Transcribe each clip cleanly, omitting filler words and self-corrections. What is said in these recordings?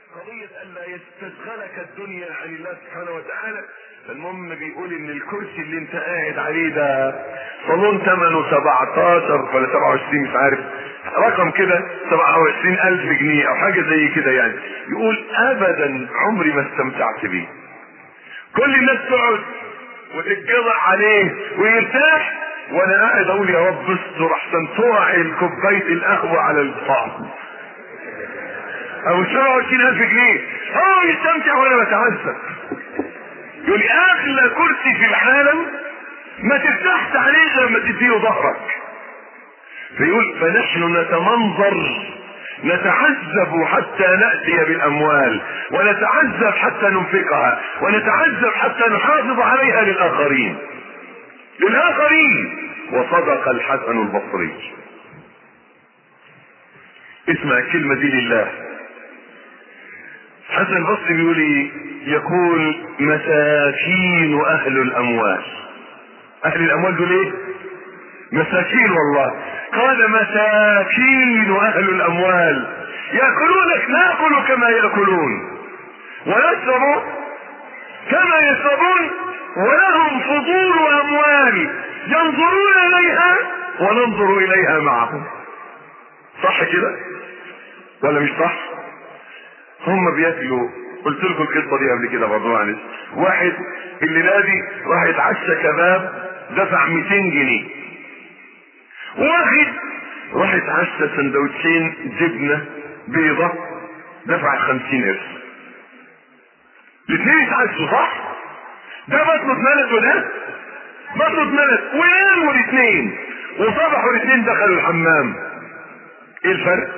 قضية ألا يستشغلك الدنيا عن الله سبحانه وتعالى. المهم بيقول ان الكرسي اللي انت قاعد عليه ده صالون ثمنه 17 ولا 27 مش عارف رقم كده 27,000 جنيه او حاجة زي كده يعني. يقول ابدا عمري ما استمتعت بيه. كل الناس تقعد وتتجرأ عليه ويرتاح وانا قاعد اقول يا رب استر احسن توعي الكوبايه القهوه على الفاضي او 27,000 جنيه. هو يستمتع وانا بتعذب. يقول لي اغلى كرسي في العالم ما ترتاحش عليه غير لما تديله ظهرك. فيقول فنحن نتمنظر نتعذب حتى نأتي بالاموال ونتعذب حتى ننفقها ونتعذب حتى نحافظ عليها للاخرين. وصدق الحسن البصري. اسمع الكلمة دي لله. حسن البصري بيقول يقول مساكين اهل الاموال. اهل الاموال دول ايه؟ مساكين والله. قال مساكين اهل الاموال ياكلون ناكل كما ياكلون ويشربوا كما يشربون ولهم فضول اموال ينظرون اليها وننظر اليها معهم. صح كده ولا مش صح؟ هم بياكلوا. قلت لكم القصه دي قبل كده برضه معلش. واحد الليله دي راح يتعشى كباب دفع 200 جنيه. واحد راح يتعشى سندوتشين جبنه بيضه دفع 50 قرش. الاثنين يتعشوا صح؟ ده بطنه اتملت وده بطنه اتملت وناموا الاثنين وصبحوا الاثنين دخلوا الحمام. ايه الفرق؟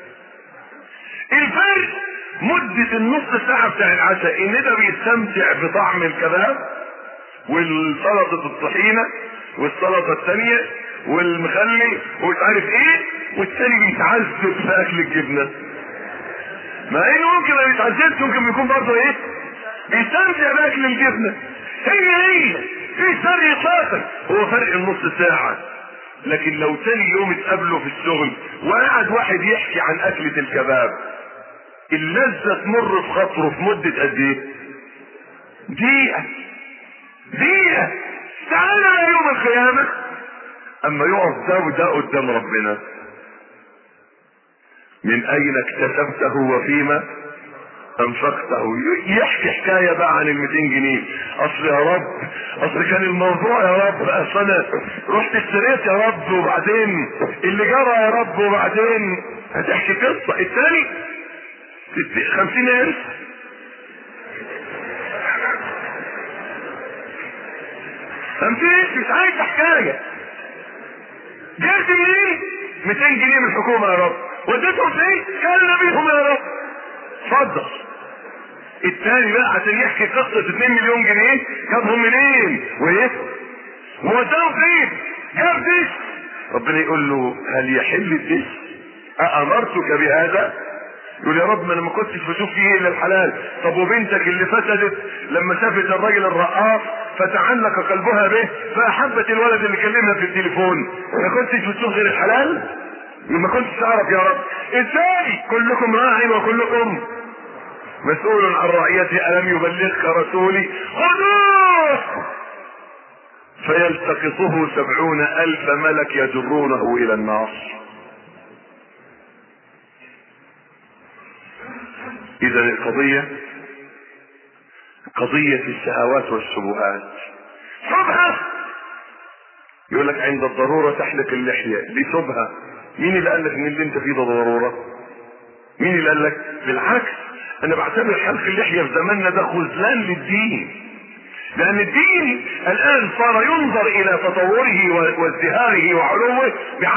الفرق مدة النص ساعة بتاع العشاء ان ده بيستمتع بطعم الكباب والسلطة الطحينة والسلطة الثانية والمخلل ومش عارف ايه، والثاني بيتعذب في اكل الجبنة. مع انه ممكن ما يتعذبش، ممكن يكون برضه ايه؟ بيستمتع باكل الجبنة. هي في فرق اطلاقا، هو فرق النص ساعة. لكن لو تاني يوم اتقابلوا في الشغل وقعد واحد يحكي عن اكلة الكباب، اللذة تمر في خاطره في مدة قد ايه؟ دقيقة. تعالى يوم القيامة اما يقف ده وده قدام ربنا، من اين اكتسبته وفيما انفقته. يحكي حكاية بقى عن 200 جنيه. اصل يا رب، اصل كان الموضوع يا رب، اصل انا رحت اشتريت يا رب وبعدين اللي جرى يا رب وبعدين. هتحكي قصة. الثاني 50 قرش. مش عايز حكاية. جبت منين؟ 200 جنيه من الحكومة يا رب. وديتهم فين؟ كان بيهم يا رب. اتفضل. الثاني بقى عشان يحكي قصة 2 مليون جنيه جابهم منين؟ وايه؟ ووداهم فين؟ جاب دش. ربنا يقول له هل يحل الدش؟ أأمرتك بهذا؟ يقول يا رب ما انا ما كنتش بشوف فيه الا الحلال. طب وبنتك اللي فسدت لما شافت الراجل الرقاص فتعلق قلبها به فاحبت الولد اللي كلمها في التليفون، ما كنتش بتشوف غير الحلال؟ ما كنتش تعرف يا رب. ازاي؟ كلكم راع وكلكم مسؤول عن رعيته. ألم يبلغك رسولي؟ خذوه فيلتقطه 70,000 ملك يجرونه إلى النار. إذا القضية قضية الشهوات والشبهات. شبهة يقول لك عند الضرورة تحلق اللحية، دي شبهة. مين اللي قال لك ان اللي انت فيه ده ضرورة؟ مين اللي قال لك؟ بالعكس، انا بعتبر حلق اللحية في زماننا ده خذلان للدين، لان الدين الان صار ينظر الى تطوره وازدهاره وعلوه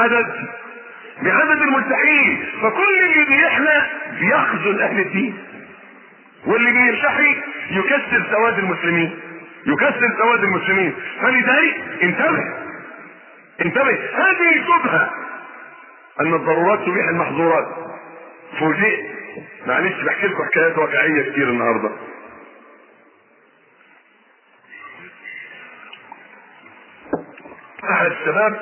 بعدد الملتحين. فكل اللي بيحلق بيخذل اهل الدين، واللي بيرتحي يكسر سواد المسلمين. فلذلك انتبه. هذه شبهة ان الضرورات تبيح المحظورات. فوجئت، معلش بحكي لكم حكايات واقعية كتير النهاردة. احد الشباب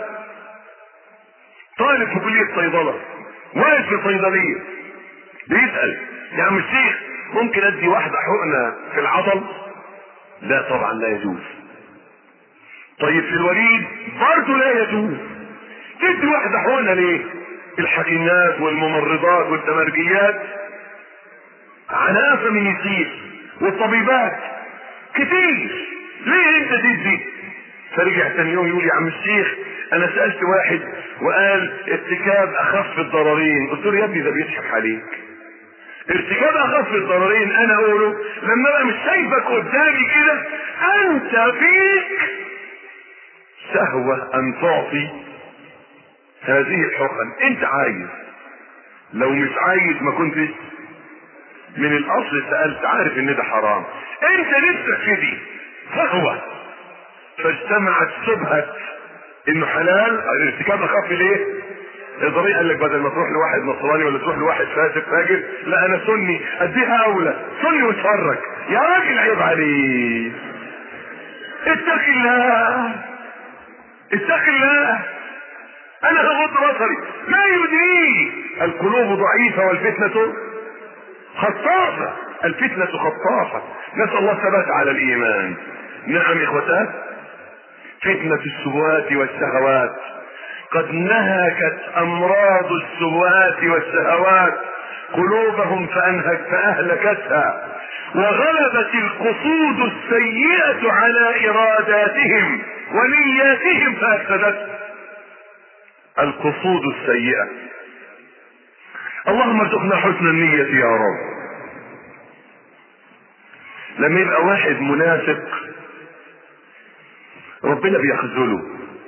طالب في كلية صيدلة واقف في صيدلية بيسأل يا عم الشيخ ممكن ادي واحدة حقنة في العضل؟ لا طبعا لا يجوز. طيب في الوريد برضه لا يجوز. تدي واحدة حقنة ليه؟ الحكيمات والممرضات والتمرجيات عنافة من يصير، والطبيبات كتير، ليه انت تدي؟ فرجع تاني يوم يقول يا عم الشيخ انا سألت واحد وقال ارتكاب اخف الضررين. قلت له يا ابني ده بيضحك عليك. ارتكاب اخف الضررين انا اقوله لما انا مش شايفك قدامي كده انت فيك شهوة ان تعطي هذه الحقن. انت عايز، لو مش عايز ما كنتش من الاصل سألت، عارف ان ده حرام. انت نفسك في دي شهوة، فاجتمعت شبهة انه حلال ارتكاب اخف ليه؟ الضريح قال لك بدل ما تروح لواحد نصراني ولا تروح لواحد فاسق فاجر، لا انا سني اديها اولى، سني واتفرج. يا راجل عيب عليك، اتق الله اتق الله. انا هغض بصري ما يدري القلوب ضعيفة والفتنة خطافة، الفتنة خطافة. نسأل الله الثبات على الايمان. نعم اخوتات، فتنة الشبهات والشهوات قد نهكت امراض الشبهات والشهوات قلوبهم فاهلكتها، وغلبت القصود السيئة على اراداتهم ونياتهم فافسدتها. القصود السيئة، اللهم ارزقنا حسن النية يا رب. لما يبقى واحد منافق ربنا بيخذله،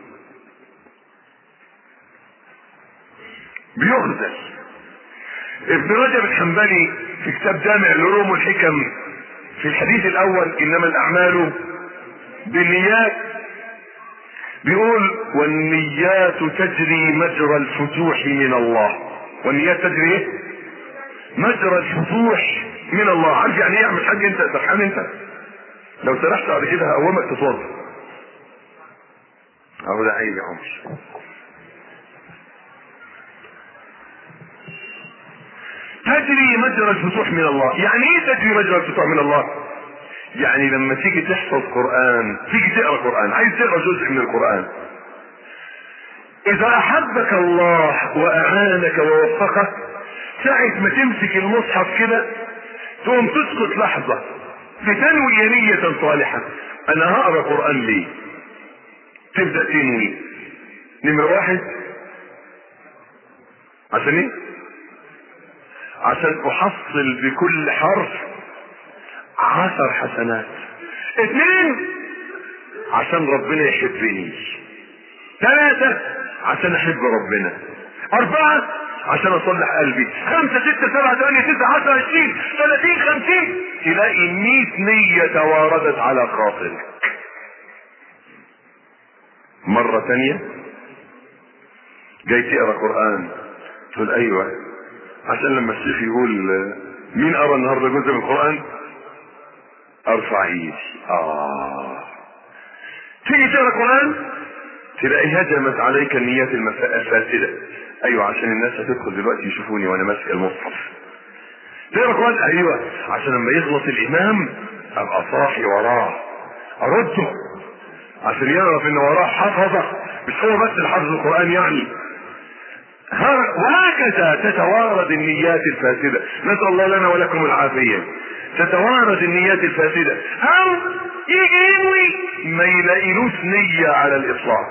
بيخذل. ابن رجب الحنبلي في كتاب جامع العلوم والحكم في الحديث الاول انما الاعمال بالنيات بيقول والنيات تجري مجرى الفتوح من الله. والنيات تجري ايه؟ مجرى الفتوح من الله. عارف يعني ايه يا عم الحاج؟ انت سرحان انت لو سرحت بعد كده هقومك تتوضا. اهو ده عيب يا عمر. تجري مجرى الفتوح من الله. يعني ايه تجري مجرى الفتوح من الله؟ يعني لما تيجي تحفظ قرآن، تيجي تقرأ قرآن، عايز تقرأ جزء من القرآن، اذا احبك الله واعانك ووفقك، ساعة ما تمسك المصحف كده تقوم تسكت لحظة بتنوي نية صالحة. انا هقرأ قرآن ليه؟ تبدأ تنوي نمرة واحد عشان ايه؟ عشان احصل بكل حرف 10 حسنات. 2 عشان ربنا يحبني. 3 عشان احب ربنا. 4 عشان اصلح قلبي. 5 6 7 8 9 10 20 30 50 تلاقي 100 نية تواردت على خاطرك. مرة تانية جاي تقرأ قرآن تقول ايوه عشان لما الشيخ يقول مين قرأ النهارده جزء من القرآن ارفع ايدي. تيجي تقرأ قرآن تلاقي هجمت عليك النيات الفاسدة. ايوه عشان الناس هتدخل دلوقتي يشوفوني وانا ماسك المصحف. تقرأ قرآن ايوه عشان لما يغلط الامام ابقى صاحي وراه ارده عشان يعرف ان وراه حفظه، مش هو بس اللي حفظ القرآن يعني. وهكذا تتوارد النيات الفاسدة. نسأل الله لنا ولكم العافية. تتوارد النيات الفاسدة، او يجي ينوي ما يلاقيلوش نية على الاطلاق.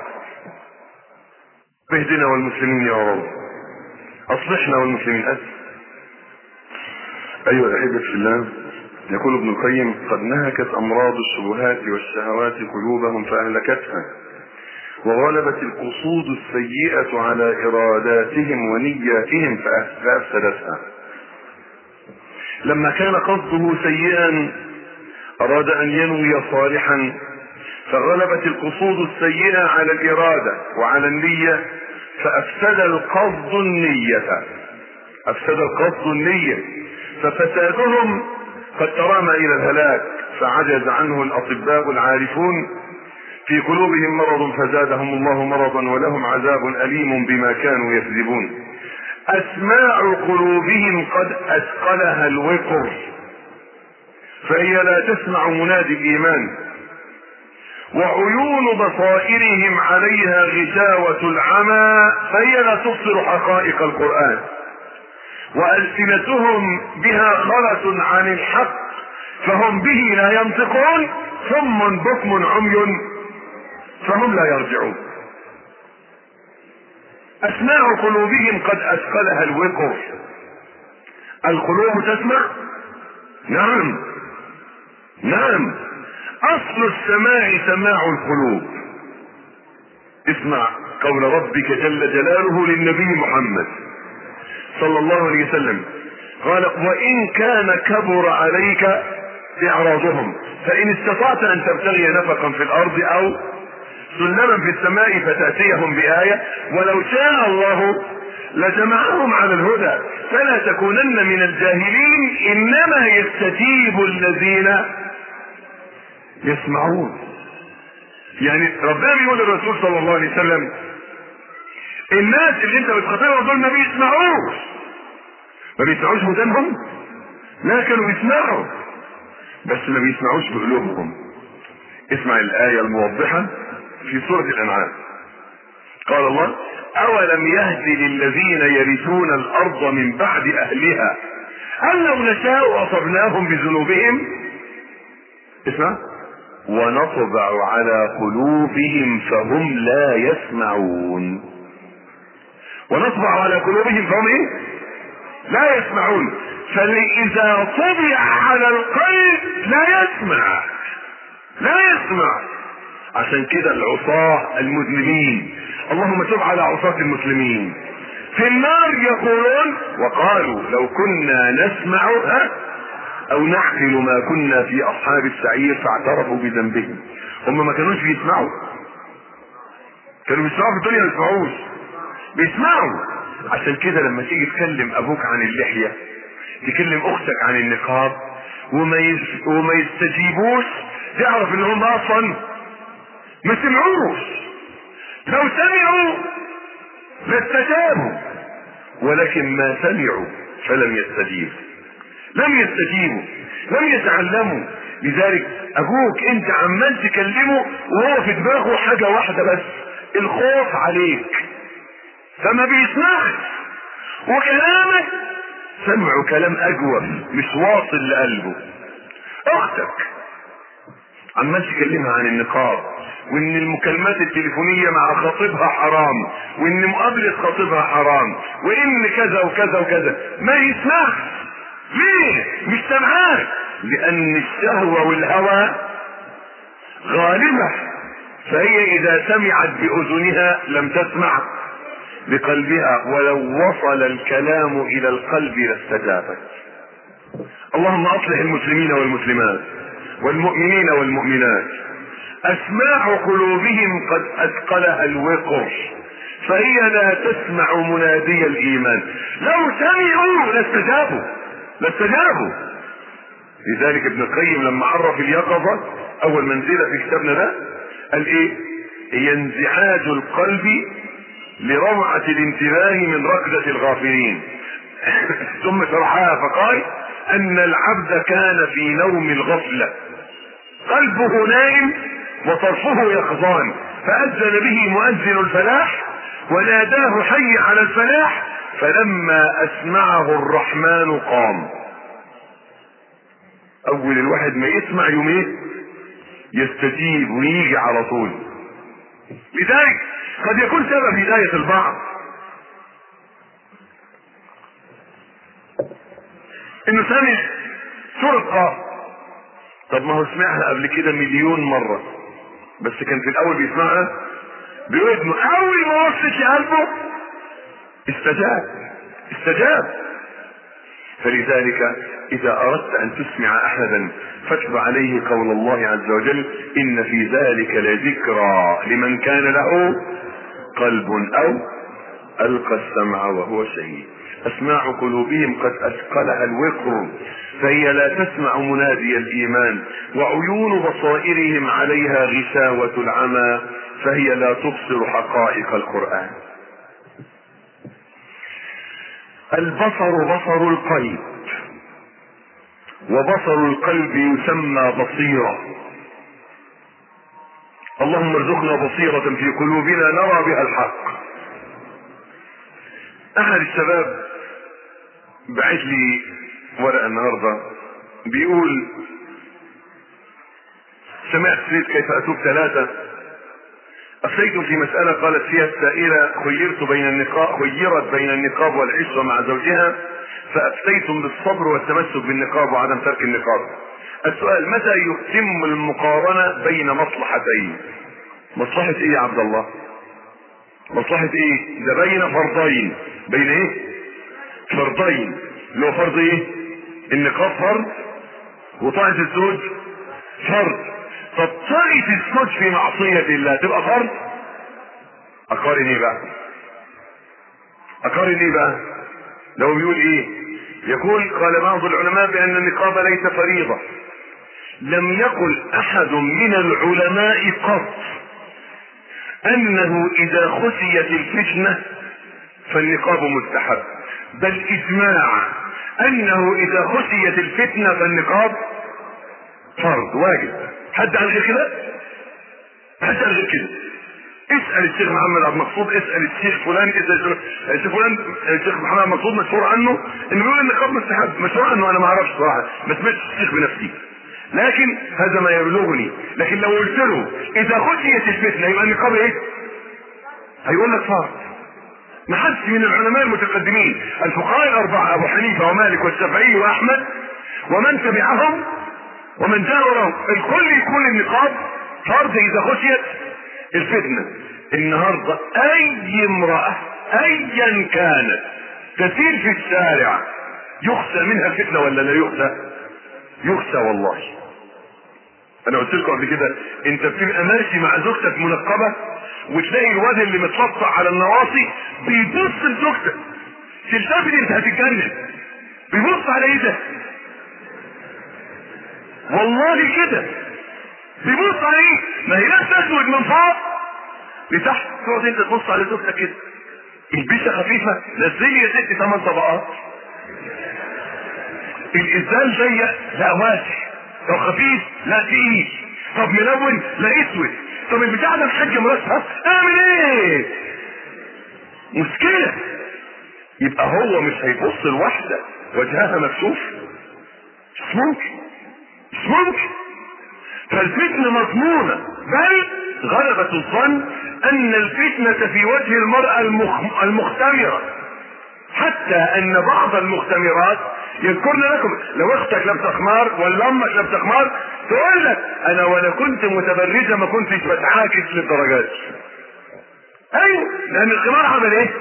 اهدنا والمسلمين يا رب، اصلحنا والمسلمين. ايها الاحبة في الله، يقول ابن القيم قد نهكت امراض الشبهات والشهوات قلوبهم فاهلكتها، وغلبت القصود السيئة على اراداتهم ونياتهم فافسدتها. لما كان قصده سيئا اراد ان ينوي صالحا، فغلبت القصود السيئة على الارادة وعلى النية فافسد القصد النية. افسد القصد النية ففسادهم قد ترامى الى الهلاك، فعجز عنه الاطباء العارفون. في قلوبهم مرض فزادهم الله مرضا ولهم عذاب أليم بما كانوا يكذبون. اسماع قلوبهم قد اثقلها الوقر فهي لا تسمع منادي الايمان، وعيون بصائرهم عليها غشاوة العمى فهي لا تبصر حقائق القرآن، وألسنتهم بها خلة عن الحق فهم به لا ينطقون، صم بكم عمي فهم لا يرجعون. أسماع قلوبهم قد أثقلها الوقر. القلوب تسمع؟ نعم نعم، اصل السماع سماع القلوب. اسمع قول ربك جل جلاله للنبي محمد صلى الله عليه وسلم، قال وان كان كبر عليك اعراضهم فان استطعت ان تبتغي نفقا في الارض او سلما في السماء فتاتيهم بايه ولو شاء الله لجمعهم على الهدى فلا تكونن من الجاهلين انما يستجيب الذين يسمعون. يعني ربنا بيقول للرسول صلى الله عليه وسلم الناس اللي انت بتخاطبهم دول ما بيسمعوش ودانهم، لا كانوا بيسمعوا بس ما بيسمعوش بقلوبهم. اسمع الآية الموضحة في سورة الأنعام، قال الله أولم يهد للذين يرثون الأرض من بعد أهلها أن لو نشاء أصبناهم بذنوبهم، اسمع، ونطبع على قلوبهم فهم لا يسمعون. ونطبع على قلوبهم فهم ايه؟ لا يسمعون. فإذا طبع على القلب لا يسمع. عشان كده العصاة المذنبين اللهم تب على عصاة المسلمين في النار يقولون وقالوا لو كنا نسمع او نعقل ما كنا في اصحاب السعير فاعترفوا بذنبهم. هم ما كانوش بيسمعوا، كانوا بيسمعوا في الدنيا، ما بيسمعوش، بيسمعوا. عشان كده لما تيجي تكلم ابوك عن اللحية، تكلم اختك عن النقاب وما يستجيبوش، تعرف ان هم اصلا ما سمعوش. لو سمعوا لاستجابوا، ولكن ما سمعوا فلم يستجيبوا، لم يتعلموا. لذلك ابوك انت عمال تكلمه وهو في دماغه حاجة واحدة بس، الخوف عليك، فما بيسمعش. وكلامك سمعه كلام اجوف مش واصل لقلبه. اختك عمال تكلمها عن النقاب وان المكالمات التليفونية مع خطيبها حرام وان مقابلة خطيبها حرام وان كذا وكذا وكذا، ما يسمعش. ليه مش سمعان؟ لان الشهوة والهوى غالبة، فهي اذا سمعت باذنها لم تسمع بقلبها، ولو وصل الكلام الى القلب لاستجابت. اللهم اصلح المسلمين والمسلمات والمؤمنين والمؤمنات. اسماع قلوبهم قد اثقلها الوقر فهي لا تسمع منادي الايمان، لو سمعوا لاستجابوا. لذلك ابن القيم لما عرف اليقظة اول منزلة في كتابنا ده قال ايه؟ هي انزعاج القلب لروعة الانتباه من ركضة الغافلين. ثم شرحها فقال ان العبد كان في نوم الغفلة، قلبه نائم وطرفه يقظان، فأذن به مؤذن الفلاح وناداه حي على الفلاح، فلما اسمعه الرحمن قام. اول الواحد ما يسمع يوميه يستجيب ويجي على طول. لذلك قد يكون سبب هداية البعض انه سمع سورة قاف، طب ما هو سمعها قبل كده مليون مرة بس كان في الاول بيسمعها بودنه، اول ما وصلت لقلبه استجاب. فلذلك اذا اردت ان تسمع احدا فاتب عليه قول الله عز وجل ان في ذلك لذكرى لمن كان له قلب او القى السمع وهو شهيد. اسماع قلوبهم قد اثقلها الوقر فهي لا تسمع منادي الايمان، وعيون بصائرهم عليها غشاوة العمى فهي لا تبصر حقائق القرآن. البصر بصر القلب، وبصر القلب يسمى بصيرة. اللهم ارزقنا بصيرة في قلوبنا نرى بها الحق. احد الشباب بعت لي ورقة النهاردة بيقول: سمعت سيد كيف اتوب 3، افتيت في مسألة قالت فيها السائلة: خيرت بين النقاب والعشرة مع زوجها، فافتيتم بالصبر والتمسك بالنقاب وعدم ترك النقاب. السؤال: متى يتم المقارنة بين مصلحتين؟ مصلحة ايه يا عبد الله؟ مصلحة ايه؟ ده بين فرضين. بين ايه؟ فرضين. اللي هو فرض ايه؟ النقاب فرض، وطاعة الزوج فرض. طب طاعة الزوج في معصية الله تبقى فرض؟ اقارن ايه بقى؟ اقارن ايه بقى؟ لو بيقول ايه؟ يقول: قال بعض العلماء بان النقاب ليس فريضة. لم يقل احد من العلماء قط انه اذا خشيت الفتنة فالنقاب مستحب، بل اجماع انه اذا خشيت الفتنة فالنقاب فرض واجب. حد قال غير كده؟ حد قال غير كده؟ اسأل الشيخ محمد عبد المقصود، اسأل الشيخ فلان، اسأل الشيخ فلان. الشيخ محمد عبد المقصود مشهور عنه انه بيقول النقاب مستحب، مشهور عنه. انا ما اعرفش صراحة، ما سمعتش الشيخ بنفسي، لكن هذا ما يبلغني. لكن لو قلت له اذا خشيت الفتنة يبقى النقاب ايه؟ هيقول لك فرض. ما حدش من العلماء المتقدمين الفقهاء الاربعة ابو حنيفة ومالك والشافعي واحمد ومن تبعهم ومن جاورهم الكل يكون النقاب فرض اذا خشيت الفتنة. النهاردة اي امرأة ايا كانت تسير في الشارع يخشى منها الفتنة ولا لا يخشى؟ يخشى والله. انا قلت لكم قبل كده، انت بتبقى ماشي مع زوجتك منقبة وتلاقي الواد اللي متلطع على النواصي بيبص لزوجتك، تلتفت انت هتتجنن، بيبص على ايه ده؟ والله كده بيبص على ايه؟ ما هي ناس تسود من فوق لتحت، تقعد انت تبص على زوجتك كده. البيشة خفيفة، نزلي يا ستي 8 طبقات. الازاز ضيق، لا واسع. طب خفيف، لا تقيل. طب ملون، لا اسود. طب البتاع ده الحاج مراسها، اعمل ايه؟ مشكلة. يبقى هو مش هيبص الواحدة وجهها مكشوف، مش ممكن، مش ممكن. فالفتنة مضمونة، بل غلبة الظن ان الفتنة في وجه المرأة المختمرة، حتى ان بعض المختمرات يذكرن لكم. لو اختك لابسه خمار ولا امك لابسه خمار تقول لك: انا وانا كنت متبرجه ما كنتش بتعاكس للدرجات. ايوه، لان الخمار عمل ايه؟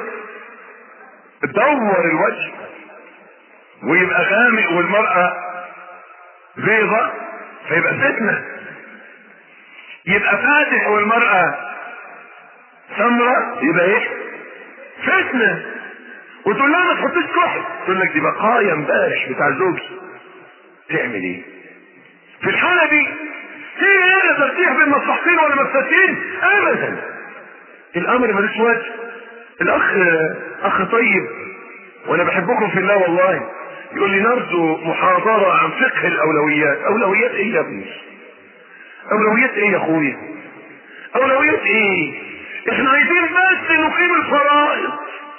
دور الوجه ويبقى غامق، والمرأة بيضة فيبقى فتنة. يبقى فاتح والمرأة سمرة يبقى ايه؟ فتنة. وتقول لها ما تحطيش كحل، تقول لك دي بقايا امبارح بتاع زوجي. تعمل ايه؟ في الحالة دي هي هنا ترتيح بين مصلحتين ولا مفسدتين؟ ابدا. الامر ملوش وجه. الاخ اخ طيب وانا بحبكم في الله والله، يقول لي: نرجو محاضرة عن فقه الاولويات. اولويات ايه يا ابني؟ اولويات ايه يا اخويا؟ اولويات ايه؟ احنا عايزين بس نقيم الفرائض،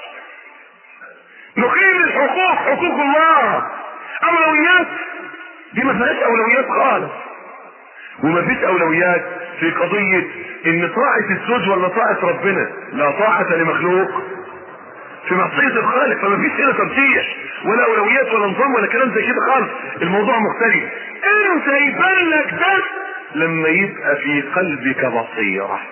نقيم الحقوق، حقوق الله. اولويات دي ما فيهاش اولويات خالص. وما فيش اولويات في قضية ان طاعة الزوج ولا طاعة ربنا. لا طاعة لمخلوق في معصية الخالق. فما فيش هنا ترجيح ولا اولويات ولا نظام ولا كلام زي كده خالص. الموضوع مختلف. انت يبان لك ده لما يبقى في قلبك بصيرة.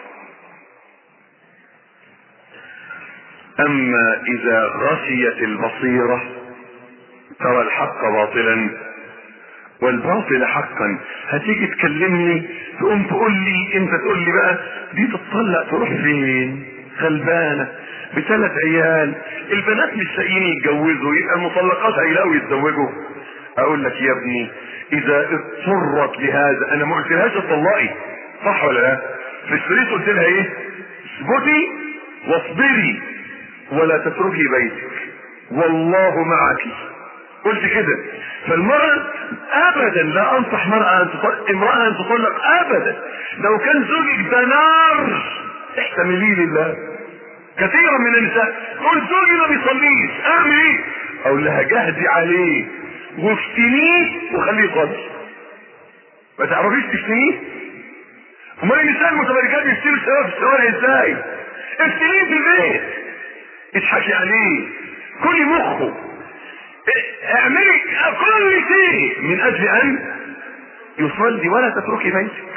اما اذا غشيت البصيرة ترى الحق باطلا والباطل حقا. هتيجي تكلمني تقوم تقول لي، انت تقول لي بقى دي تتطلق تروح فين؟ غلبانة ب3 عيال، البنات مش لاقيين يتجوزوا، يبقى المطلقات هيلاقوا يتزوجوا. اقول لك يا ابني اذا اضطرت لهذا، انا ما قلتلهاش اتطلقي، صح ولا لا؟ في الشريط قلت لها ايه؟ اثبتي واصبري ولا تتركي بيتك. والله معك. قلت كده. فالمرأة ابدا لا انصح امرأة ان تطلق ابدا. لو كان زوجك ده نار احتمليه لله. كثيرا من النساء تقول زوجي ما بيصليش اعمل ايه؟ اقول لها جهدي عليه وافتنيه وخليه يصلي. ما تعرفيش تفتنيه؟ امال النساء المتبرجات بيشتروا الشباب في الشوارع ازاي؟ افتنيه في البيت، اضحكي عليه، كلي مخه، اعملي كل شيء من اجل ان يصلي. ولا تتركي بيتك،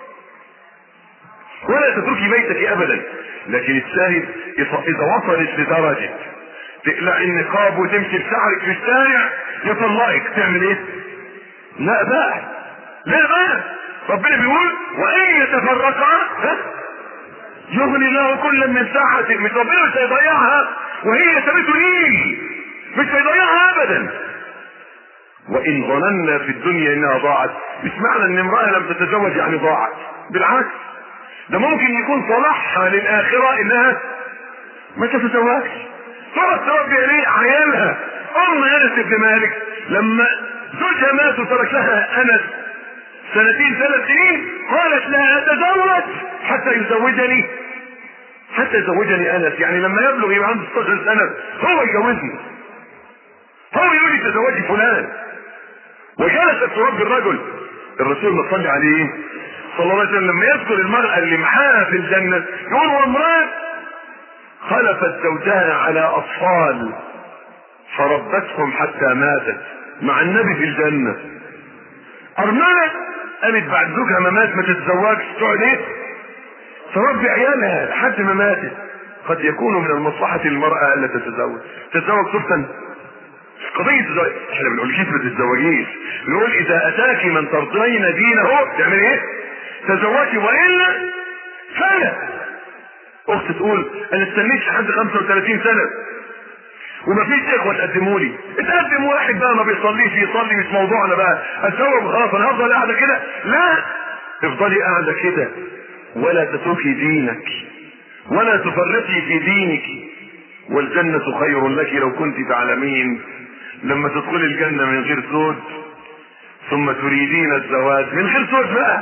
ولا تتركي بيتك ابدا. لكن الشاهد اذا وصلت لدرجة تقلع النقاب وتمشي بشعرك في الشارع يطلقك، تعمل ايه؟ لا بقى، لا بقى. ربنا بيقول وان يتفرقا يغني الله كلا من ساعته. مش ربنا مش هيضيعها وهي سابته ليه، مش هيضيعها ابدا. وان ظننا في الدنيا انها ضاعت، مش معنى ان امرأة لم تتزوج يعني ضاعت، بالعكس ده ممكن يكون صلاحها للاخرة انها ما تتزوجش، تقعد تربي عليه عيالها. انس بن مالك لما زوجها مات وترك لها انس 2 3 سنين قالت لا اتزوج حتى يزوجني انس. يعني لما يبلغ يبقى عنده 16 سنة هو يجوزني، هو يقول لي تزوجي فلان. وجلست تربي الرجل. الرسول ما صلى عليه صلى الله عليه وسلم لما يذكر المرأة اللي معاها في الجنة يقول وامرأة خلفت زوجها على اطفال فربتهم حتى ماتت مع النبي في الجنة. ارملة قالت بعد زوجها ما مات ما تتزوجش، تقعد ايه؟ تربي عيالها لحد ما ماتت. قد يكون من المصلحة للمرأة الا تتزوج صرفا. قضية الزواج احنا بنقول كيف ما تتزوجيش، نقول اذا اتاك من ترضين دينه تعمل ايه؟ تزوجي، والا فلا. اخت تقول انا استنيت لحد 35 سنة ومفيش اخوة تقدموا لي. اتقدم واحد بقى ما بيصليش يصلي، مش موضوعنا بقى اتزوج خلاص انا هفضل قاعدة كده. لا، افضلي قاعدة كده ولا تتركي دينك ولا تفرطي في دينك. والجنة خير لك لو كنت تعلمين. لما تدخلي الجنة من غير زوج ثم تريدين الزواج من غير زوج بقى،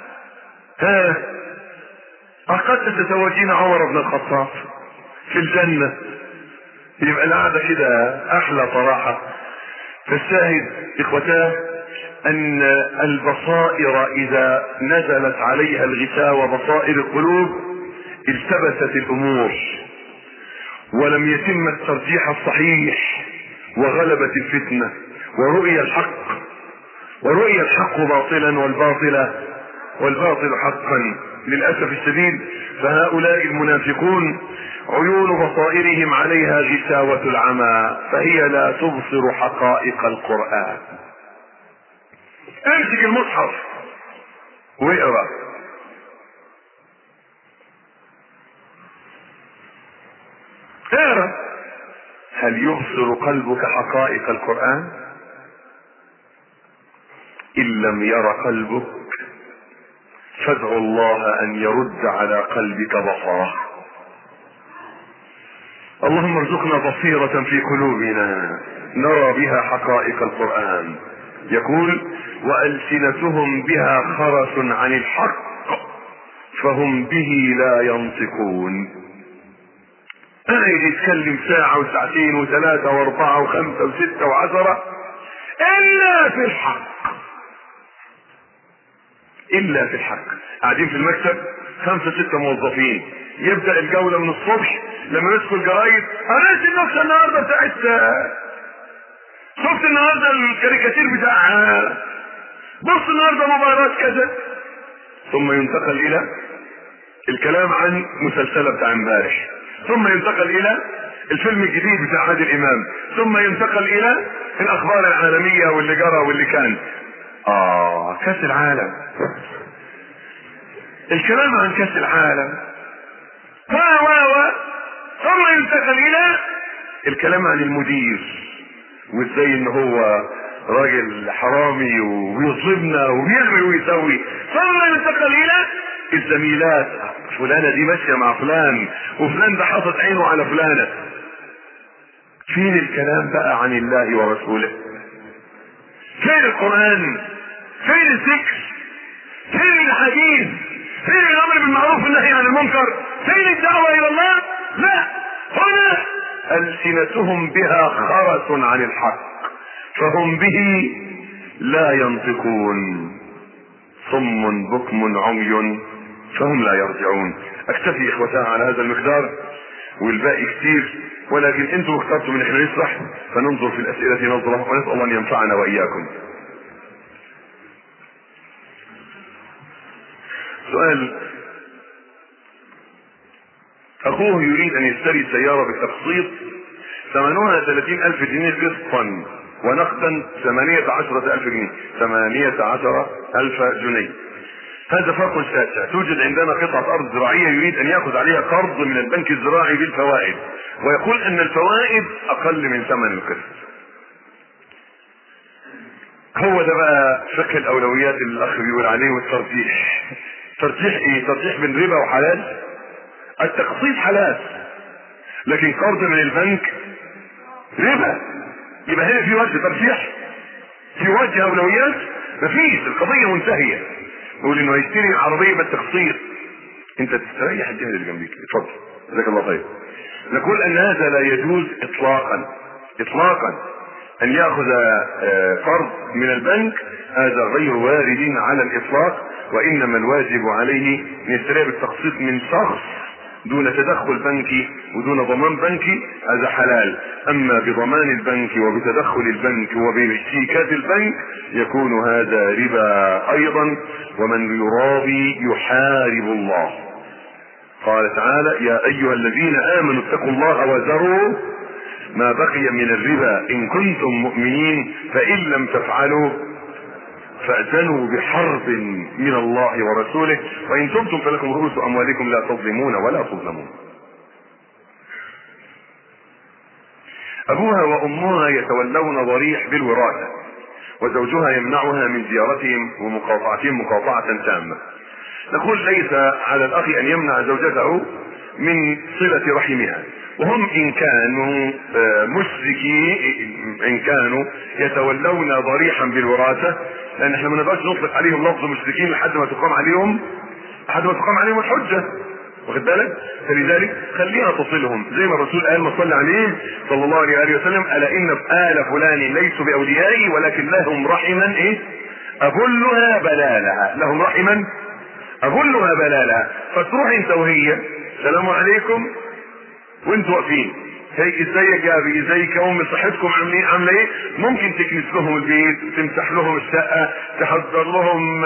قد تتزوجين عمر بن الخطاب في الجنة. يبقى القعدة كده احلى صراحة. فالشاهد اخوتاه ان البصائر اذا نزلت عليها الغشاوة بصائر القلوب التبست الامور ولم يتم الترجيح الصحيح وغلبت الفتنة ورؤي الحق باطلا والباطل حقا. للأسف الشديد فهؤلاء المنافقون عيون بصائرهم عليها غشاوة العمى فهي لا تبصر حقائق القرآن. امسك المصحف واقرأ. اقرأ. هل يبصر قلبك حقائق القرآن؟ إن لم ير قلبك فادعو الله أن يرد على قلبك بصره. اللهم ارزقنا بصيرة في قلوبنا نرى بها حقائق القرآن. يقول وألسنتهم بها خرس عن الحق فهم به لا ينطقون. قاعد يتكلم ساعة وساعتين وثلاثة واربعة وخمسة وستة وعشرة الا في الحق. قاعدين في المكتب 5 6 موظفين، يبدأ الجولة من الصبح لما يدخل الجرايد قريت النكتة النهاردة بتاعت شفت النهاردة الكاريكاتير بتاع بص النهاردة مباراة كذا، ثم ينتقل الى الكلام عن مسلسلة بتاع امبارح، ثم ينتقل الى الفيلم الجديد بتاع عادل امام، ثم ينتقل الى الاخبار العالمية واللي جرى واللي كان. كاس العالم، الكلام عن كاس العالم ثم ينتقل الى الكلام عن المدير وازاي ان هو راجل حرامي ويظلمنا ويعمل ويسوي، ثم ينتقل الى الزميلات، فلانة دي ماشية مع فلان وفلان ده حاطط عينه على فلانة. فين الكلام بقى عن الله ورسوله؟ فين القرآن؟ فين الذكر؟ فين الحديث؟ فين الامر بالمعروف والنهي عن المنكر؟ فين الدعوة الى الله؟ لا، هنا ألسنتهم بها خرس عن الحق فهم به لا ينطقون، صم بكم عمي فهم لا يرجعون. اكتفي اخوتها على هذا المقدار والباقي كتير، ولكن انتم اخترتم ان احنا نشرح فننظر في الاسئلة نظرة، ونسأل الله ان ينفعنا واياكم. سؤال: اخوه يريد ان يشتري سيارة بالتقسيط ثمنها 30,000 جنيه قسطا ونقدا 18,000 جنيه، 18,000 جنيه. هذا فرق شاسع. توجد عندنا قطعة ارض زراعية يريد ان ياخذ عليها قرض من البنك الزراعي بالفوائد، ويقول ان الفوائد اقل من ثمن القسط. هو ده بقى فقه الاولويات اللي الاخ بيقول عليه، والترجيح. ترجيح ايه؟ ترجيح بين ربا وحلال. التقسيط حلال، لكن قرض من البنك ربا. يبقى هنا في وجه ترجيح، في وجه اولويات، مفيش، القضية منتهية. نقول انه يشتري عربية بالتقسيط، انت تستريح الجهل اللي جنبيك، اتفضل جزاك الله خير. نقول ان هذا لا يجوز اطلاقا اطلاقا ان ياخذ قرض من البنك، هذا غير وارد على الاطلاق، وانما الواجب عليه ان يشتري بالتقسيط من شخص دون تدخل بنكي ودون ضمان بنكي، هذا حلال. اما بضمان البنك وبتدخل البنك وبشيكات البنك يكون هذا ربا ايضا، ومن يرابي يحارب الله. قال تعالى: يا ايها الذين امنوا اتقوا الله وذروا ما بقي من الربا ان كنتم مؤمنين فان لم تفعلوا فأذنوا بحرب من الله ورسوله وإن تبتم فلكم رؤوس أموالكم لا تظلمون ولا تظلمون. أبوها وأمها يتولون ضريح بالوراثة، وزوجها يمنعها من زيارتهم ومقاطعتهم مقاطعة تامة. نقول ليس على الأخ أن يمنع زوجته من صلة رحمها، وهم إن كانوا مشركين، إن كانوا يتولون ضريحا بالوراثة، لان احنا ما نقدرش نطلق عليهم لفظ مشركين لحد ما تقام عليهم الحجه، واخد بالك؟ فلذلك خليها تصلهم زي ما الرسول قال: ما صلى عليه صلى الله عليه وسلم: الا ان آل فلان ليسوا باوليائي ولكن لهم رحما ايه؟ ابلها بلالها، لهم رحما ابلها بلالها. فتروح انت وهي السلام عليكم وانتوا واقفين، هي ازيك يا ابي، ازيك يا امي، صحتكم عامله ايه؟ ممكن تكنس لهم البيت، تمسح لهم الشقه، تحضر لهم،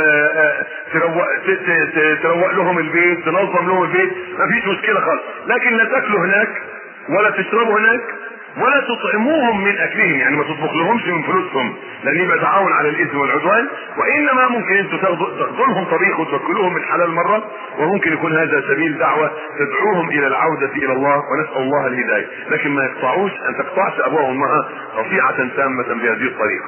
تروق لهم البيت، تنظم لهم البيت، مفيش مشكله خالص. لكن لا تاكلوا هناك ولا تشربوا هناك ولا تطعموهم من اكلهم، يعني ما تطبخ لهمش من فلوسهم، لان يبقى تعاون على الاثم والعدوان. وانما ممكن انتوا تاخذوا لهم طبيخ وتاكلوهم من حلال مره، وممكن يكون هذا سبيل دعوه تدعوهم الى العوده الى الله، ونسال الله الهدايه. لكن ما يقطعوش، ان تقطعش ابوها وامها قطيعه تامه بهذه الطريقه.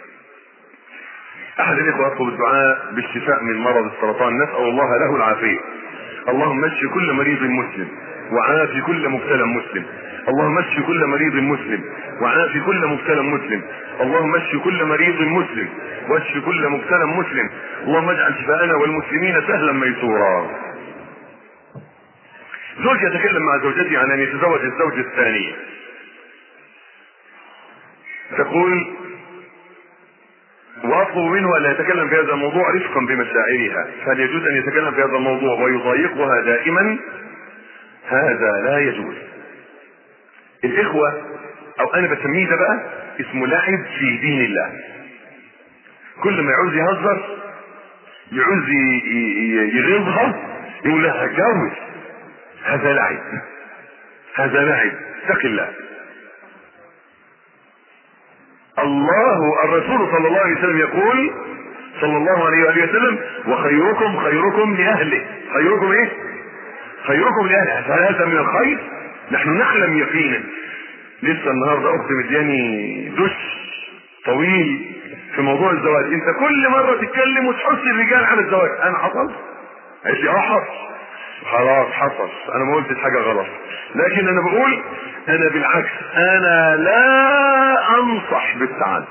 احد الاخوه يطلب الدعاء بالشفاء من مرض السرطان، نسال الله له العافيه. اللهم اشف كل مريض مسلم وعافي كل مبتلى مسلم. اللهم اشف كل مريض مسلم وعافي كل مبتلى مسلم. اللهم اشف كل مريض مسلم واشف كل مبتلى مسلم. اللهم اجعل شفاءنا والمسلمين سهلا ميسورا. زوج يتكلم مع زوجته عن ان يتزوج الزوجة الثانية، تقول: واطلب منه الا يتكلم في هذا الموضوع رفقا بمشاعرها، فهل يجوز ان يتكلم في هذا الموضوع ويضايقها دائما؟ هذا لا يجوز. الاخوة، او انا بسميه ده بقى اسمه لعب في دين الله. كل ما يعوز يهزر، يعوز يغيظها، يقول لها هتجوز، هذا لعب، هذا لعب، اتق الله. الرسول صلى الله عليه وسلم يقول صلى الله عليه وآله وسلم: وخيركم خيركم لأهله. خيركم ايه؟ خيركم لأهله. هذا من الخير نحن نعلم يقينا. لسه النهارده اختي مدياني دش طويل في موضوع الزواج. انت كل مرة تتكلم وتحث الرجال على الزواج. انا حصل؟ قالت لي: حصل. خلاص حصل، انا ما قلتش حاجة غلط، لكن انا بقول انا بالعكس، انا لا انصح بالتعدد.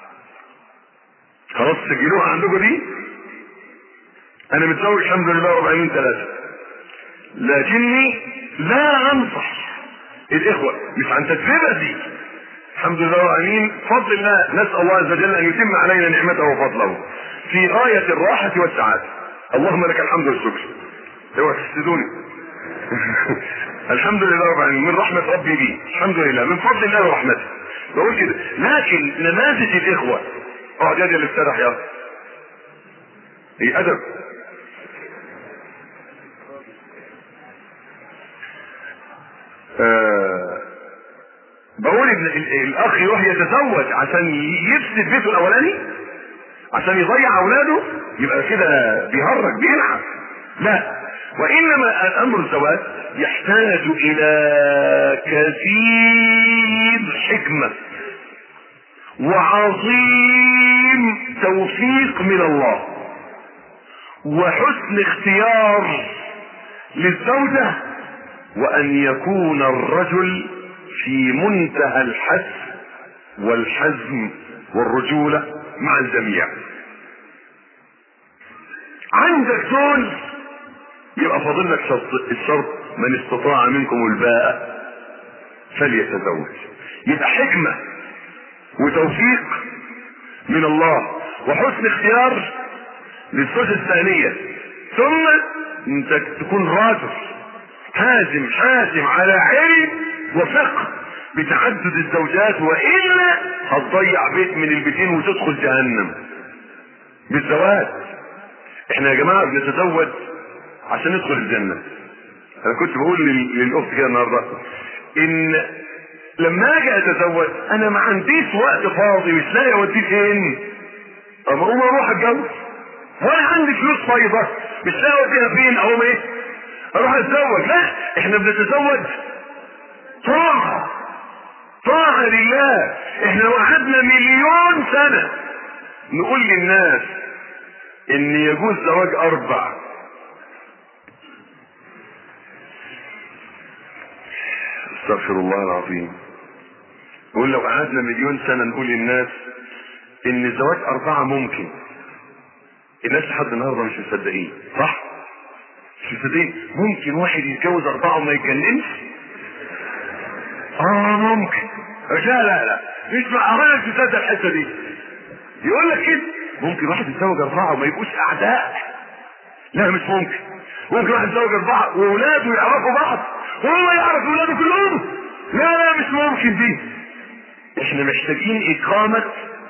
خلاص سجلوها عندكم دي. انا متزوج الحمد لله 4 3، لكني لا انصح الاخوة، مش عن تجربتي، الحمد لله العالمين، فضل الله، نسأل الله عز وجل ان يتم علينا نعمته وفضله في غاية الراحة والسعادة. اللهم لك الحمد والشكر. اوعى تحسدوني. الحمد لله رب العالمين، من رحمة ربي بي، الحمد لله، من فضل الله ورحمته، بقول كده. لكن نماذج الاخوة، اقعد يا اللي افترح يا ايه ادب. بقول ان الاخ يروح يتزوج عشان يفسد بيته الاولاني، عشان يضيع اولاده، يبقى كده بيهرج بيلعب. لا، وانما امر الزواج يحتاج الى كثير حكمة وعظيم توفيق من الله وحسن اختيار للزوجة، وان يكون الرجل في منتهى الحث والحزم والرجولة مع الجميع. عندك دول يبقى فاضل لك الشرط من استطاع منكم الباء فليتزوج. يبقى حكمة وتوفيق من الله وحسن اختيار للزوجة الثانية، ثم انت تكون راجل حازم على علم وفقه بتعدد الزوجات، وإلا هتضيع بيت من البيتين وتدخل جهنم بالزواج. احنا يا جماعة بنتزوج عشان ندخل الجنة. انا كنت بقول للأخت كده النهاردة ان لما اجي اتزوج انا ما عنديش وقت فاضي، مش لاقي اوديه فين، اما اقوم اروح اتجوز، ولا عندي فلوس فايضة مش لاقي اوديها فين، اقوم ايه اروح اتزوج. لا، احنا بنتزوج طاعة لله. احنا وعدنا 1,000,000 سنة نقول للناس ان يجوز زواج 4. استغفر الله العظيم. نقول لو قعدنا 1,000,000 سنة نقول للناس ان زواج 4 ممكن، الناس لحد النهارده مش مصدقين، صح؟ مش مصدقين. ممكن واحد يتجوز 4 وما يتجننش؟ ممكن. لا مش معقولة تصدق الحتة دي. يقول لك كده ممكن واحد يتزوج 4 وما يبقوش اعداء. لا مش ممكن. ممكن واحد يتزوج 4 واولاده يعرفوا بعض وهو يعرف اولاده كلهم. لا مش ممكن دي. احنا محتاجين اقامة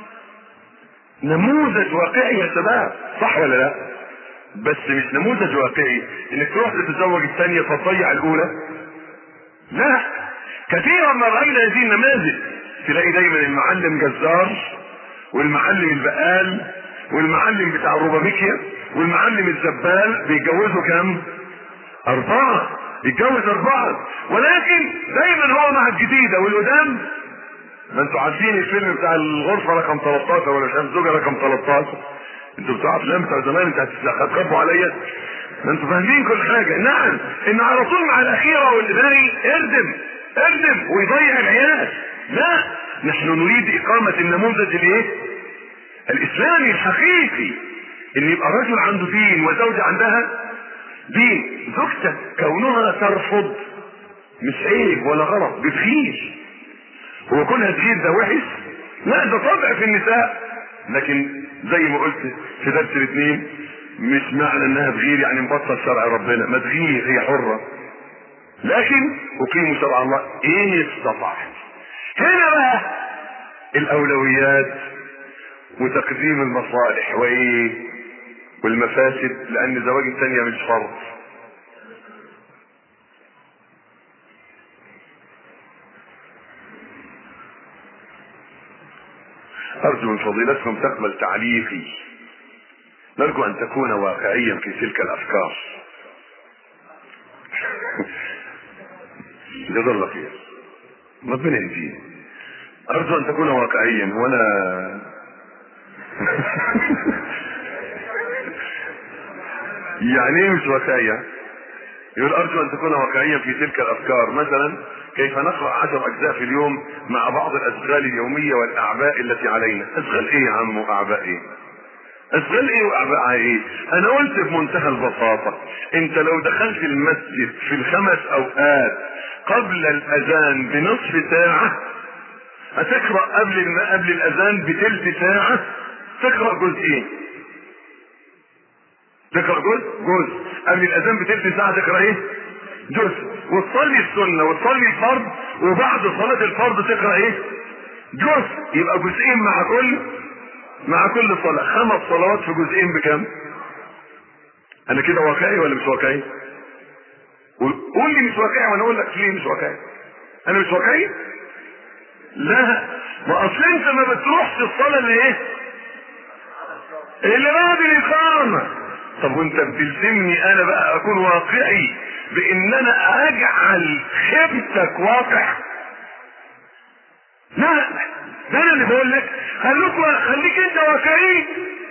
نموذج واقعي يا شباب، صح ولا لا؟ بس مش نموذج واقعي انك تروح تتزوج الثانية فتضيع الاولى. لا، كثيرا ما رأينا هذه النماذج. تلاقي دايما المعلم جزار والمعلم البقال والمعلم بتاع الروبابيكيا والمعلم الزبال بيتجوزوا كم؟ 4. يتجوز 4، ولكن دايما هو مع الجديدة والقدام. ما انتوا عارفين الفيلم بتاع الغرفة رقم 13 ولا مش الزوجة رقم 13؟ انتوا بتوع افلام بتاع زمان، انتوا هتخبوا عليا. ما انتوا فاهمين كل حاجة. نعم، ان على طول مع الاخيرة والباقي اردم ويضيع العيال. لا، نحن نريد اقامة النموذج الايه؟ الاسلامي الحقيقي، ان يبقى رجل عنده دين وزوجة عندها دين. زوجتك كونها ترفض مش عيب ولا غلط، بتغير. هو كونها تغير ده وحش؟ لا، ده طبع في النساء. لكن زي ما قلت في درس الاثنين، مش معنى انها تغير يعني مبطل شرع ربنا. ما تغير، هي حرة، لكن اقيموا شرع الله ان استطعت. هنا بقى الاولويات وتقديم المصالح والمفاسد، لان زواج الثانية مش فرض. ارجو من فضيلتكم تقبل تعليقي. نرجو ان تكون واقعيا في تلك الافكار. جزا الله خير، ربنا يهديك. ارجو ان تكون واقعيا وانا يعني ايه مش واقعية؟ يقول ارجو ان تكون واقعيا في تلك الافكار. مثلا كيف نقرأ 10 اجزاء في اليوم مع بعض الاشغال اليومية والاعباء التي علينا. اشغال ايه يا عم واعباء ايه؟ اشغال ايه واعباء ايه؟ انا قلت بمنتهى البساطة، انت لو دخلت المسجد في ال5 اوقات قبل الاذان بنصف ساعة، هتقرأ قبل الاذان بتلت ساعة تقرأ جزئين. تقرأ جزء قبل الاذان بتلت ساعة تقرأ ايه؟ جزء. وتصلي السنة وتصلي الفرض، وبعد صلاة الفرض تقرأ ايه؟ جزء. يبقى جزئين مع كل صلاة. 5 صلوات في جزئين بكام؟ انا كده واقعي ولا مش واقعي؟ قول لي مش واقعي وانا اقول لك ليه مش واقعي. انا مش واقعي؟ لا، ما اصل انت ما بتروحش الصلاة اللي بعد الاقامة. طب وانت بتلزمني انا بقى اكون واقعي بان انا اجعل خيبتك واقع؟ لا، ده انا اللي بقول لك خليك انت واقعي.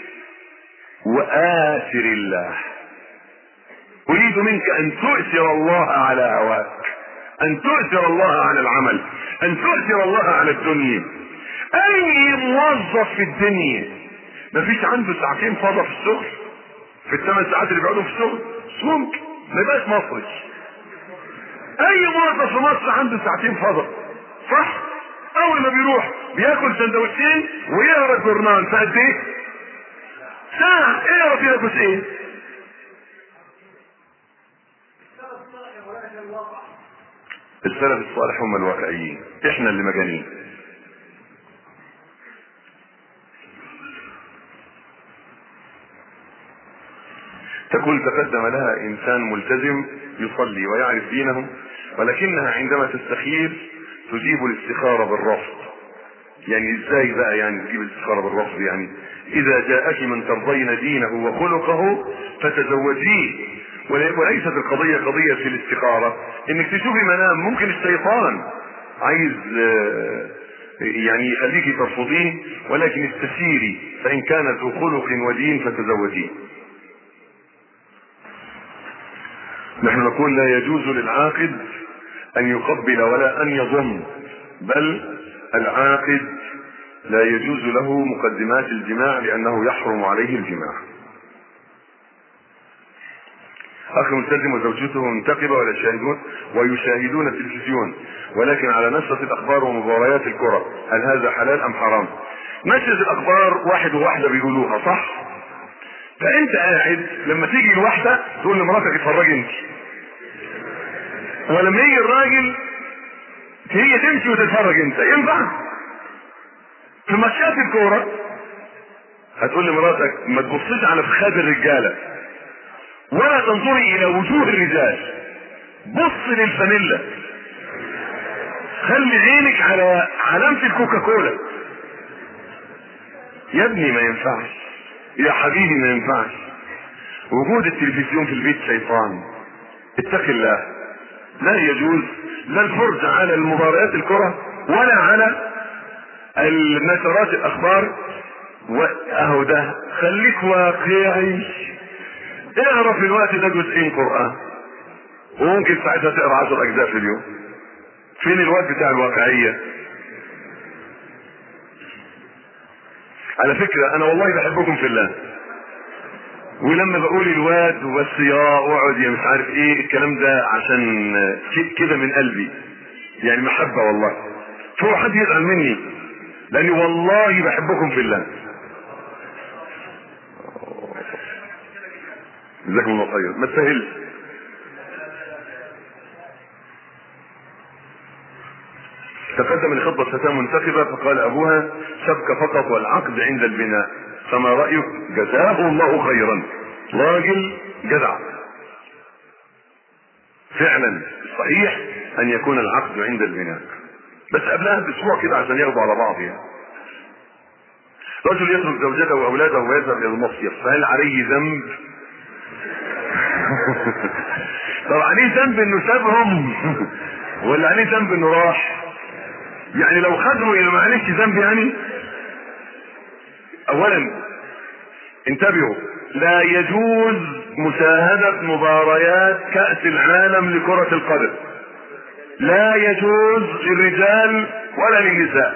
وآثر الله، اريد منك ان تؤثر الله على هواك، ان تؤثر الله على العمل، ان تؤثر الله على الدنيا. اي موظف في الدنيا مفيش عنده ساعتين فاضة في الشغل في ال8 ساعات اللي بيقعدوا في الشغل؟ مش ممكن، ما يبقاش مصري. اي موظف في مصر عنده ساعتين فاضة، صح؟ اول ما بيروح بياكل سندوتشين ويقرا الجورنال في قد ايه؟ ساعة. اقرا فيها جزئين. السلف الصالح هم الواقعيين، احنا اللي مجانين. تقول تقدم لها انسان ملتزم يصلي ويعرف دينه، ولكنها عندما تستخير تجيب الاستخارة بالرفض. يعني ازاي بقى يعني تجيب الاستخارة بالرفض؟ يعني اذا جاءك من ترضين دينه وخلقه فتزوجيه. وليست القضية قضية في الاستخارة انك تشوفي منام. ممكن الشيطان عايز يعني يخليكي ترفضيه، ولكن استشيري، فان كان ذو خلق ودين فتزوجيه. نحن نقول لا يجوز للعاقد ان يقبل ولا ان يضم، بل العاقد لا يجوز له مقدمات الجماع لانه يحرم عليه الجماع. اخ ملتزم وزوجته منتقبة ويشاهدون التلفزيون، ولكن على نشرة الاخبار ومباريات الكرة، هل هذا حلال ام حرام؟ نشرة الاخبار واحد وواحدة بيقولوها، صح؟ فانت قاعد لما تيجي الواحدة تقول لمراتك اتفرجي انت، ولما يجي الراجل هي تمشي وتتفرج انت. ينفع؟ في ماتشات الكورة هتقول لمراتك ما تبصيش على فخاد الرجالة ولا تنظري الى وجوه الرجال، بص للفانيلا، خلي عينك على علامة الكوكاكولا. يا ابني ما ينفعش، يا حبيبي ما ينفعش. وجود التلفزيون في البيت شيطان، اتق الله. لا يجوز لا الفرجة على المباريات الكرة ولا على النشرات الاخبار. واهو ده، خليك واقعي. اقرا في الوقت ده جزئين قرآن، وممكن ساعتها تقرا 10 اجزاء في اليوم. فين الوقت بتاع الواقعية؟ على فكرة انا والله بحبكم في الله، ولما بقول الواد وبس يا اقعد يا مش عارف ايه الكلام ده عشان كده من قلبي، يعني محبة والله. فهو حد يزعل مني لاني والله بحبكم في الله. جزاكم الله خير. ما تسهلش. تقدم لخطبة فتاة منتخبة فقال ابوها شبكة فقط والعقد عند البناء، فما رأيك؟ جزاه الله خيرا، راجل جدع. فعلا صحيح ان يكون العقد عند البناء، بس قبلها باسبوع كده عشان ياخدوا على بعض. يعني رجل يترك زوجته واولاده ويذهب الى المصيف، فهل عليه ذنب؟ طب عليه ذنب انه سابهم ولا عليه ذنب انه راح؟ يعني لو خدوا الى معلش ذنب. يعني اولا انتبهوا، لا يجوز مشاهدة مباريات كأس العالم لكرة القدم، لا يجوز للرجال ولا للنساء،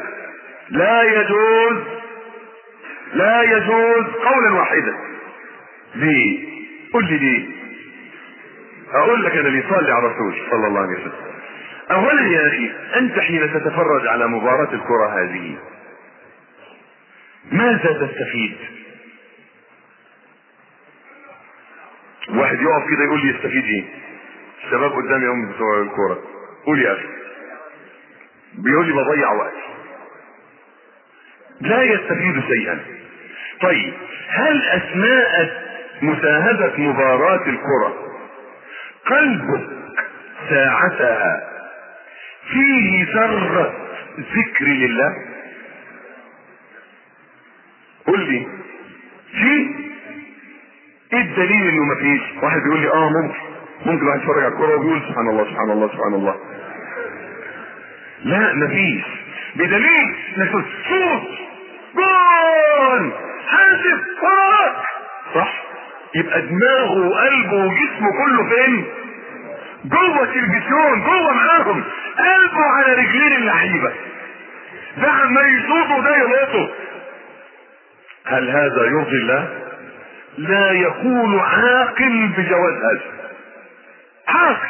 لا يجوز قولا واحدا. ليه؟ قل لي ليه؟ اقول لك انا بيصلي على الرسول صلى الله عليه وسلم. اولا يا اخي، انت حين تتفرج على مباراة الكرة هذه ماذا تستفيد؟ واحد يقف كده يقول لي يستفيد ايه؟ الشباب قدامي هم بتوع الكرة، قول يا اخي. بيقول لي بضيع وقت. لا يستفيد شيئا. طيب هل اثناء مشاهدة مباراة الكرة قلبك ساعتها فيه ذرة ذكر لله؟ قل لي فيه. ايه الدليل انه مفيش؟ واحد بيقول لي ممكن واحد يتفرج على الكرة ويقول سبحان الله سبحان الله سبحان الله. لا مفيش، بدليل نفس صوت جول حاسب وراك، صح؟ يبقى دماغه وقلبه وجسمه كله فين؟ جوه التلفزيون، جوه معاهم، قلبه على رجلين اللعيبه، ده عمال يصوت وده يلقطه. هل هذا يرضي الله؟ لا يكون عاقل بجواز هذا، عاقل.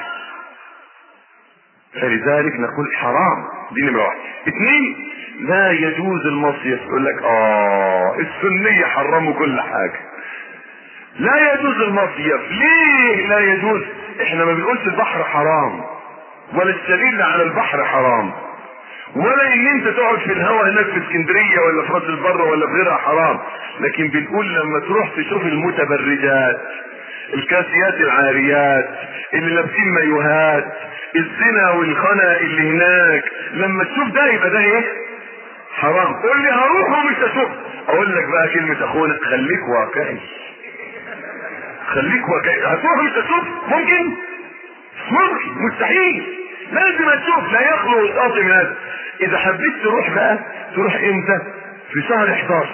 فلذلك نقول حرام، دي نمرة واحد. اثنين، لا يجوز المصيف. يقول لك السنية حرموا كل حاجة. لا يجوز المصيف. ليه لا يجوز؟ احنا ما بنقولش البحر حرام، ولا السبيل على البحر حرام، ولا ان انت تقعد في الهواء هناك في اسكندرية ولا في راس البر ولا في غيرها حرام. لكن بنقول لما تروح تشوف المتبرجات، الكاسيات العاريات اللي لابسين مايوهات، الزنا والخنا اللي هناك، لما تشوف ده يبقى ده ايه؟ حرام. قول لي هروح ومش هشوف. اقول لك بقى كلمة اخونا، خليك واقعي، خليك واقعي. هتروح ومش هتشوف؟ ممكن مستحيل، لازم تشوف. لا يخلو القاضي من هذا. اذا حبيت تروح بقى، تروح امتى؟ في شهر 11.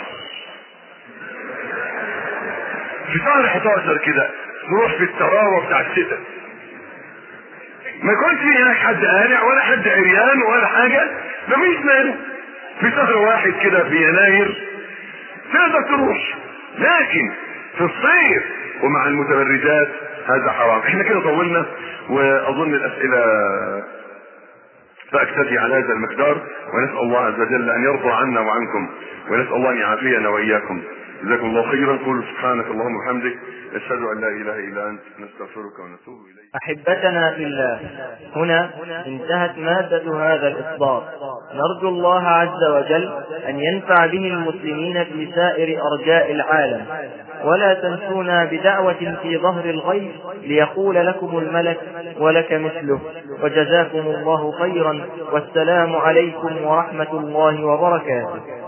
في شهر 11 كده تروح في التراوة بتاع الشتاء، ما يكونش في هناك حد قانع ولا حد عريان ولا حاجة، مفيش مانع. في شهر واحد كده في يناير تقدر تروح. لكن في الصيف ومع المتبرجات هذا حرام. احنا كده طولنا، واظن الاسئلة فاكتفي على هذا المقدار، ونسأل الله عز وجل ان يرضى عنا وعنكم، ونسأل الله ان يعافينا واياكم. جزاكم الله خيرا. قولوا سبحانك اللهم وبحمدك، نشهد ان لا اله الا انت، نستغفرك ونتوب اليك. أحبتنا في الله، هنا انتهت مادة هذا الإصدار. نرجو الله عز وجل أن ينفع به المسلمين في سائر أرجاء العالم، ولا تنسونا بدعوة في ظهر الغيب ليقول لكم الملك ولك مثله. وجزاكم الله خيرا، والسلام عليكم ورحمة الله وبركاته.